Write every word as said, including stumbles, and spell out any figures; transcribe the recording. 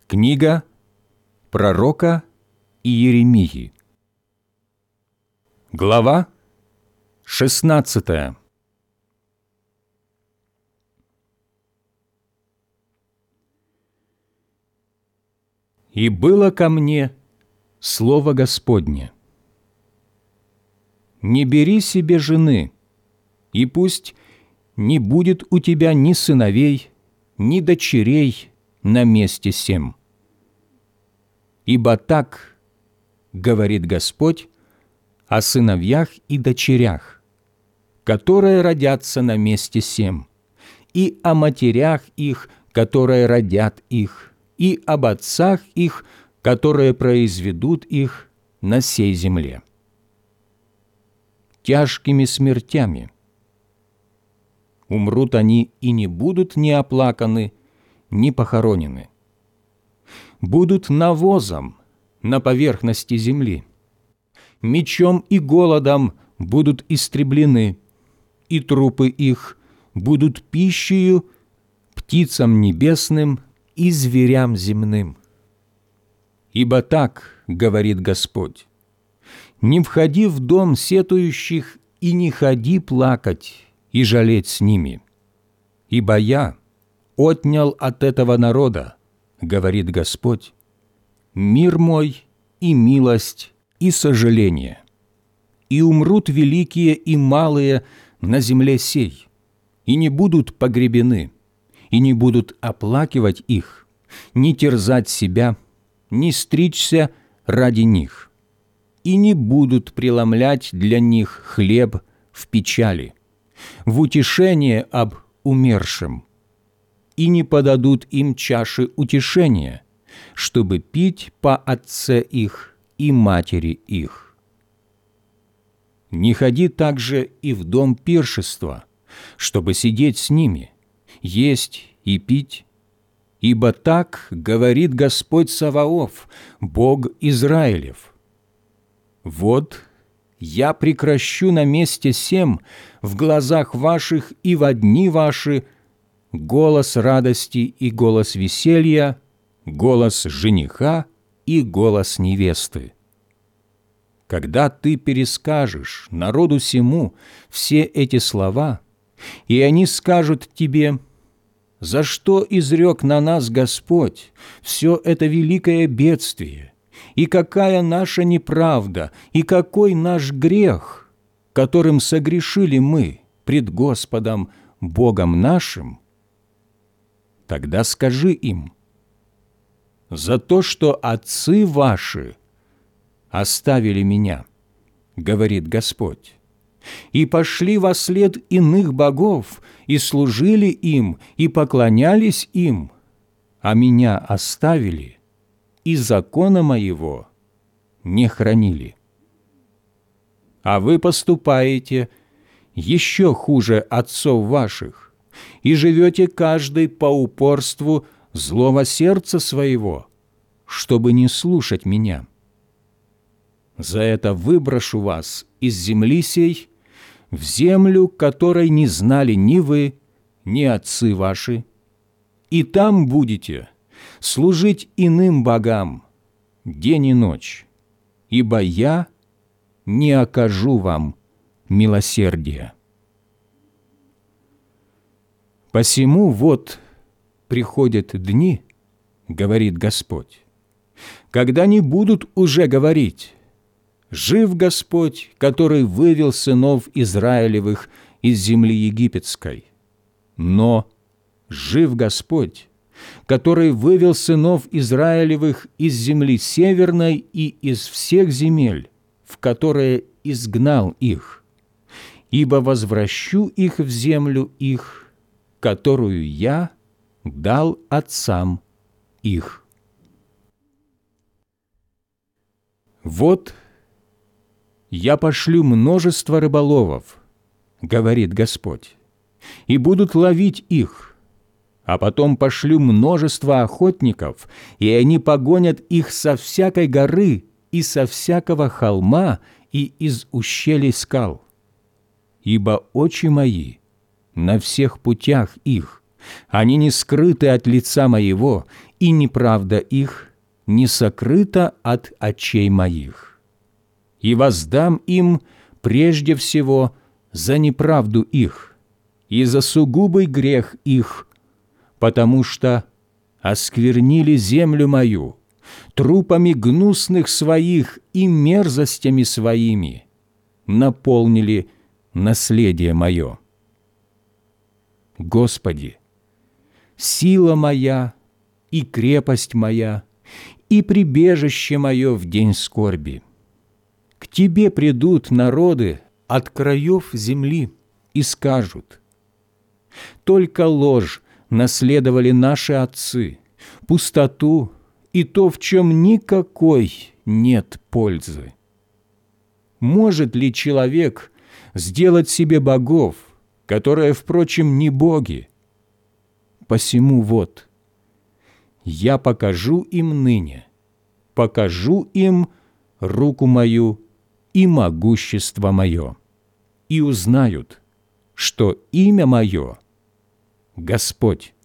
Книга пророка Иеремии. Глава шестнадцатая. «И было ко мне слово Господне: не бери себе жены, и пусть не будет у тебя ни сыновей, ни дочерей на месте сем. Ибо так говорит Господь о сыновьях и дочерях, которые родятся на месте сем, и о матерях их, которые родят их, и об отцах их, которые произведут их на сей земле. Тяжкими смертями умрут они, и не будут ни оплаканы, ни похоронены. Будут навозом на поверхности земли, мечом и голодом будут истреблены, и трупы их будут пищею птицам небесным и зверям земным. Ибо так говорит Господь: не входи в дом сетующих и не ходи плакать и жалеть с ними, ибо я отнял от этого народа, говорит Господь, мир мой и милость и сожаление, и умрут великие и малые на земле сей, и не будут погребены, и не будут оплакивать их, ни терзать себя, ни стричься ради них, и не будут преломлять для них хлеб в печали, в утешение об умершем, и не подадут им чаши утешения, чтобы пить по отце их и матери их. Не ходи также и в дом пиршества, чтобы сидеть с ними, есть и пить, ибо так говорит Господь Саваоф, Бог Израилев: вот я прекращу на месте сем в глазах ваших и во дни ваши голос радости и голос веселья, голос жениха и голос невесты. Когда ты перескажешь народу сему все эти слова, и они скажут тебе: за что изрек на нас Господь все это великое бедствие, и какая наша неправда, и какой наш грех, которым согрешили мы пред Господом Богом нашим, тогда скажи им: за то, что отцы ваши оставили меня, говорит Господь, и пошли во след иных богов, и служили им, и поклонялись им, а меня оставили, и закона моего не хранили. А вы поступаете еще хуже отцов ваших, и живете каждый по упорству злого сердца своего, чтобы не слушать меня. За это выброшу вас из земли сей в землю, которой не знали ни вы, ни отцы ваши, и там будете служить иным богам день и ночь, ибо я не окажу вам милосердия. Посему вот приходят дни, говорит Господь, когда не будут уже говорить: жив Господь, который вывел сынов Израилевых из земли египетской, но жив Господь, который вывел сынов Израилевых из земли северной и из всех земель, в которые изгнал их, ибо возвращу их в землю их, которую я дал отцам их. Вот я пошлю множество рыболовов, говорит Господь, и будут ловить их, а потом пошлю множество охотников, и они погонят их со всякой горы и со всякого холма и из ущелий скал. Ибо очи мои на всех путях их, они не скрыты от лица моего, и неправда их не сокрыта от очей моих. И воздам им прежде всего за неправду их и за сугубый грех их, потому что осквернили землю мою трупами гнусных своих и мерзостями своими, наполнили наследие мое. Господи, сила моя и крепость моя, и прибежище мое в день скорби. К Тебе придут народы от краев земли и скажут: только ложь наследовали наши отцы, пустоту и то, в чем никакой нет пользы. Может ли человек сделать себе богов, которые, впрочем, не боги? Посему вот, я покажу им ныне, покажу им руку мою и могущество мое, и узнают, что имя мое — Господь.